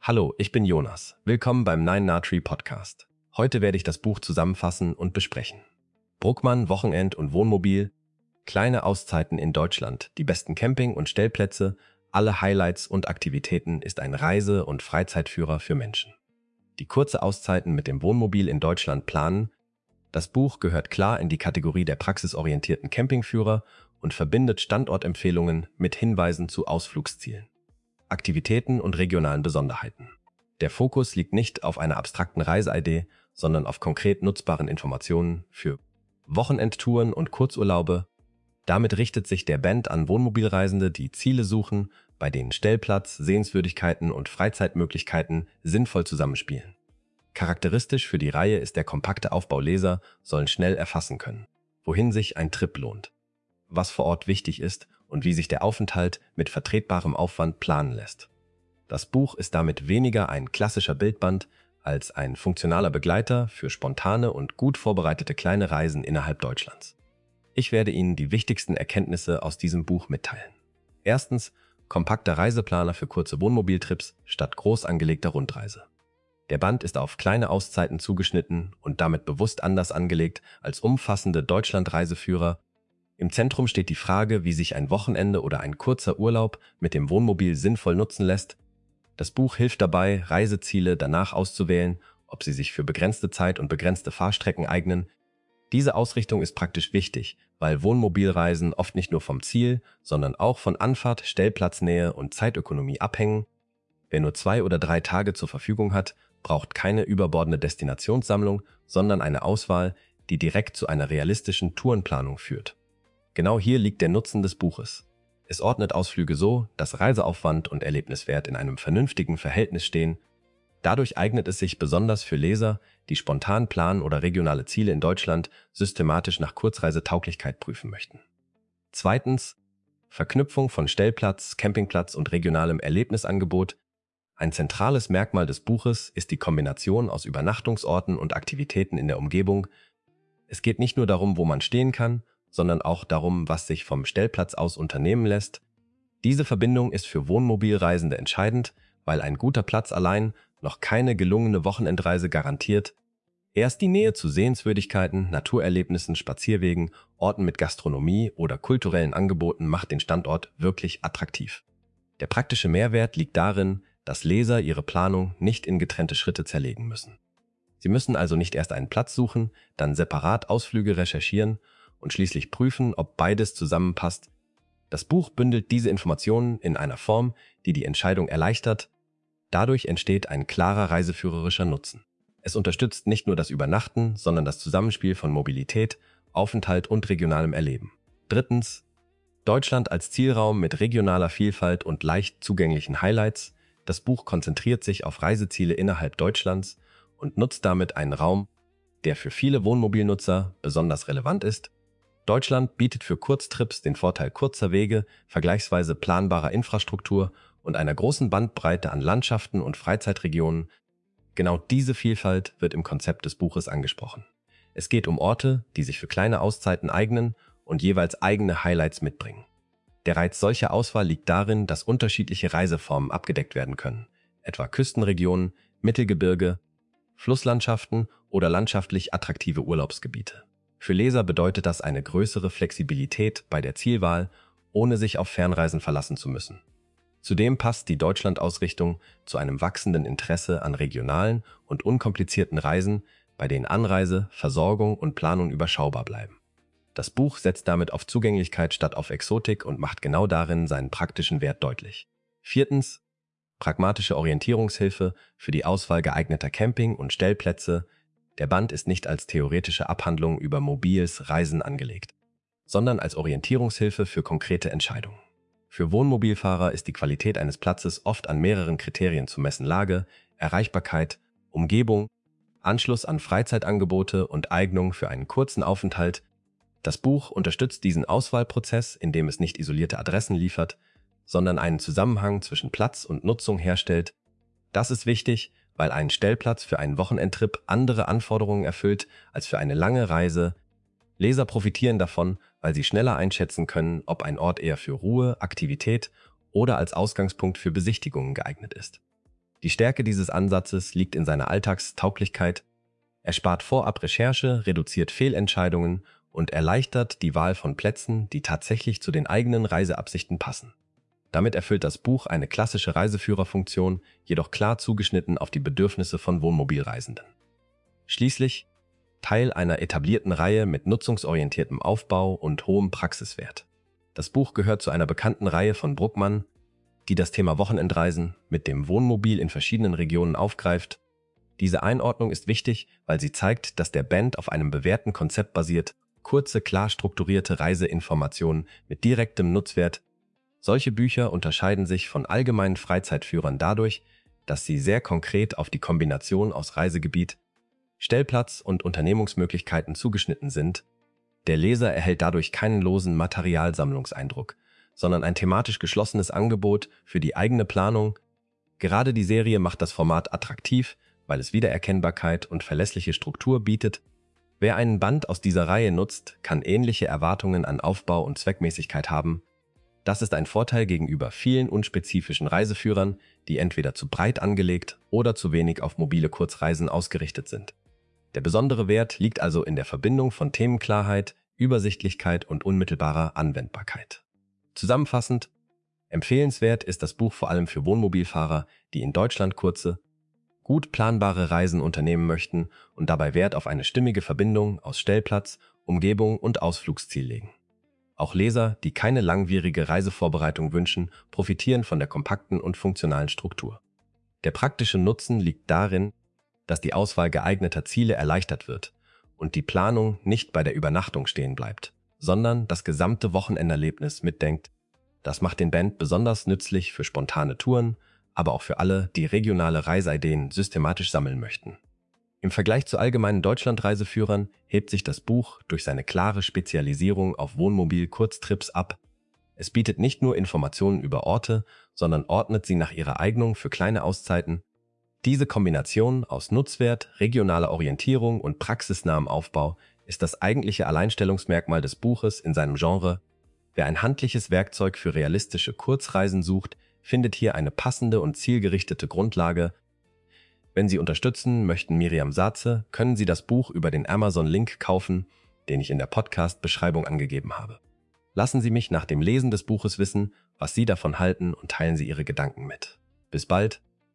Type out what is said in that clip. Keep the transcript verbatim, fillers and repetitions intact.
Hallo, ich bin Jonas. Willkommen beim Nine Na Tree Podcast. Heute werde ich das Buch zusammenfassen und besprechen. Bruckmann, Wochenend und Wohnmobil, kleine Auszeiten in Deutschland, die besten Camping- und Stellplätze, alle Highlights und Aktivitäten ist ein Reise- und Freizeitführer für Menschen, die kurze Auszeiten mit dem Wohnmobil in Deutschland planen. Das Buch gehört klar in die Kategorie der praxisorientierten Campingführer und verbindet Standortempfehlungen mit Hinweisen zu Ausflugszielen, Aktivitäten und regionalen Besonderheiten. Der Fokus liegt nicht auf einer abstrakten Reiseidee, sondern auf konkret nutzbaren Informationen für Wochenendtouren und Kurzurlaube. Damit richtet sich der Band an Wohnmobilreisende, die Ziele suchen, bei denen Stellplatz, Sehenswürdigkeiten und Freizeitmöglichkeiten sinnvoll zusammenspielen. Charakteristisch für die Reihe ist der kompakte Aufbau. Leser sollen schnell erfassen können, wohin sich ein Trip lohnt, was vor Ort wichtig ist und wie sich der Aufenthalt mit vertretbarem Aufwand planen lässt. Das Buch ist damit weniger ein klassischer Bildband als ein funktionaler Begleiter für spontane und gut vorbereitete kleine Reisen innerhalb Deutschlands. Ich werde Ihnen die wichtigsten Erkenntnisse aus diesem Buch mitteilen. Erstens, kompakter Reiseplaner für kurze Wohnmobiltrips statt groß angelegter Rundreise. Der Band ist auf kleine Auszeiten zugeschnitten und damit bewusst anders angelegt als umfassende Deutschland-Reiseführer. Im Zentrum steht die Frage, wie sich ein Wochenende oder ein kurzer Urlaub mit dem Wohnmobil sinnvoll nutzen lässt. Das Buch hilft dabei, Reiseziele danach auszuwählen, ob sie sich für begrenzte Zeit und begrenzte Fahrstrecken eignen. Diese Ausrichtung ist praktisch wichtig, weil Wohnmobilreisen oft nicht nur vom Ziel, sondern auch von Anfahrt, Stellplatznähe und Zeitökonomie abhängen. Wer nur zwei oder drei Tage zur Verfügung hat, braucht keine überbordende Destinationssammlung, sondern eine Auswahl, die direkt zu einer realistischen Tourenplanung führt. Genau hier liegt der Nutzen des Buches. Es ordnet Ausflüge so, dass Reiseaufwand und Erlebniswert in einem vernünftigen Verhältnis stehen. Dadurch eignet es sich besonders für Leser, die spontan planen oder regionale Ziele in Deutschland systematisch nach Kurzreisetauglichkeit prüfen möchten. Zweitens, Verknüpfung von Stellplatz, Campingplatz und regionalem Erlebnisangebot. Ein zentrales Merkmal des Buches ist die Kombination aus Übernachtungsorten und Aktivitäten in der Umgebung. Es geht nicht nur darum, wo man stehen kann, sondern auch darum, was sich vom Stellplatz aus unternehmen lässt. Diese Verbindung ist für Wohnmobilreisende entscheidend, weil ein guter Platz allein noch keine gelungene Wochenendreise garantiert. Erst die Nähe zu Sehenswürdigkeiten, Naturerlebnissen, Spazierwegen, Orten mit Gastronomie oder kulturellen Angeboten macht den Standort wirklich attraktiv. Der praktische Mehrwert liegt darin, dass Leser ihre Planung nicht in getrennte Schritte zerlegen müssen. Sie müssen also nicht erst einen Platz suchen, dann separat Ausflüge recherchieren und schließlich prüfen, ob beides zusammenpasst. Das Buch bündelt diese Informationen in einer Form, die die Entscheidung erleichtert. Dadurch entsteht ein klarer reiseführerischer Nutzen. Es unterstützt nicht nur das Übernachten, sondern das Zusammenspiel von Mobilität, Aufenthalt und regionalem Erleben. Drittens, Deutschland als Zielraum mit regionaler Vielfalt und leicht zugänglichen Highlights. Das Buch konzentriert sich auf Reiseziele innerhalb Deutschlands und nutzt damit einen Raum, der für viele Wohnmobilnutzer besonders relevant ist. Deutschland bietet für Kurztrips den Vorteil kurzer Wege, vergleichsweise planbarer Infrastruktur und einer großen Bandbreite an Landschaften und Freizeitregionen. Genau diese Vielfalt wird im Konzept des Buches angesprochen. Es geht um Orte, die sich für kleine Auszeiten eignen und jeweils eigene Highlights mitbringen. Der Reiz solcher Auswahl liegt darin, dass unterschiedliche Reiseformen abgedeckt werden können, etwa Küstenregionen, Mittelgebirge, Flusslandschaften oder landschaftlich attraktive Urlaubsgebiete. Für Leser bedeutet das eine größere Flexibilität bei der Zielwahl, ohne sich auf Fernreisen verlassen zu müssen. Zudem passt die Deutschlandausrichtung zu einem wachsenden Interesse an regionalen und unkomplizierten Reisen, bei denen Anreise, Versorgung und Planung überschaubar bleiben. Das Buch setzt damit auf Zugänglichkeit statt auf Exotik und macht genau darin seinen praktischen Wert deutlich. Viertens, pragmatische Orientierungshilfe für die Auswahl geeigneter Camping- und Stellplätze. Der Band ist nicht als theoretische Abhandlung über mobiles Reisen angelegt, sondern als Orientierungshilfe für konkrete Entscheidungen. Für Wohnmobilfahrer ist die Qualität eines Platzes oft an mehreren Kriterien zu messen: Lage, Erreichbarkeit, Umgebung, Anschluss an Freizeitangebote und Eignung für einen kurzen Aufenthalt. Das Buch unterstützt diesen Auswahlprozess, indem es nicht isolierte Adressen liefert, sondern einen Zusammenhang zwischen Platz und Nutzung herstellt. Das ist wichtig, weil ein Stellplatz für einen Wochenendtrip andere Anforderungen erfüllt als für eine lange Reise. Leser profitieren davon, weil sie schneller einschätzen können, ob ein Ort eher für Ruhe, Aktivität oder als Ausgangspunkt für Besichtigungen geeignet ist. Die Stärke dieses Ansatzes liegt in seiner Alltagstauglichkeit. Er spart vorab Recherche, reduziert Fehlentscheidungen und erleichtert die Wahl von Plätzen, die tatsächlich zu den eigenen Reiseabsichten passen. Damit erfüllt das Buch eine klassische Reiseführerfunktion, jedoch klar zugeschnitten auf die Bedürfnisse von Wohnmobilreisenden. Schließlich Teil einer etablierten Reihe mit nutzungsorientiertem Aufbau und hohem Praxiswert. Das Buch gehört zu einer bekannten Reihe von Bruckmann, die das Thema Wochenendreisen mit dem Wohnmobil in verschiedenen Regionen aufgreift. Diese Einordnung ist wichtig, weil sie zeigt, dass der Band auf einem bewährten Konzept basiert, kurze, klar strukturierte Reiseinformationen mit direktem Nutzwert. Solche Bücher unterscheiden sich von allgemeinen Freizeitführern dadurch, dass sie sehr konkret auf die Kombination aus Reisegebiet, Stellplatz und Unternehmungsmöglichkeiten zugeschnitten sind. Der Leser erhält dadurch keinen losen Materialsammlungseindruck, sondern ein thematisch geschlossenes Angebot für die eigene Planung. Gerade die Serie macht das Format attraktiv, weil es Wiedererkennbarkeit und verlässliche Struktur bietet. Wer einen Band aus dieser Reihe nutzt, kann ähnliche Erwartungen an Aufbau und Zweckmäßigkeit haben. Das ist ein Vorteil gegenüber vielen unspezifischen Reiseführern, die entweder zu breit angelegt oder zu wenig auf mobile Kurzreisen ausgerichtet sind. Der besondere Wert liegt also in der Verbindung von Themenklarheit, Übersichtlichkeit und unmittelbarer Anwendbarkeit. Zusammenfassend, empfehlenswert ist das Buch vor allem für Wohnmobilfahrer, die in Deutschland kurze, gut planbare Reisen unternehmen möchten und dabei Wert auf eine stimmige Verbindung aus Stellplatz, Umgebung und Ausflugsziel legen. Auch Leser, die keine langwierige Reisevorbereitung wünschen, profitieren von der kompakten und funktionalen Struktur. Der praktische Nutzen liegt darin, dass die Auswahl geeigneter Ziele erleichtert wird und die Planung nicht bei der Übernachtung stehen bleibt, sondern das gesamte Wochenenderlebnis mitdenkt. Das macht den Band besonders nützlich für spontane Touren, aber auch für alle, die regionale Reiseideen systematisch sammeln möchten. Im Vergleich zu allgemeinen Deutschlandreiseführern hebt sich das Buch durch seine klare Spezialisierung auf Wohnmobil-Kurztrips ab. Es bietet nicht nur Informationen über Orte, sondern ordnet sie nach ihrer Eignung für kleine Auszeiten. Diese Kombination aus Nutzwert, regionaler Orientierung und praxisnahem Aufbau ist das eigentliche Alleinstellungsmerkmal des Buches in seinem Genre. Wer ein handliches Werkzeug für realistische Kurzreisen sucht, findet hier eine passende und zielgerichtete Grundlage. Wenn Sie unterstützen möchten Miriam Saatze, können Sie das Buch über den Amazon-Link kaufen, den ich in der Podcast-Beschreibung angegeben habe. Lassen Sie mich nach dem Lesen des Buches wissen, was Sie davon halten und teilen Sie Ihre Gedanken mit. Bis bald!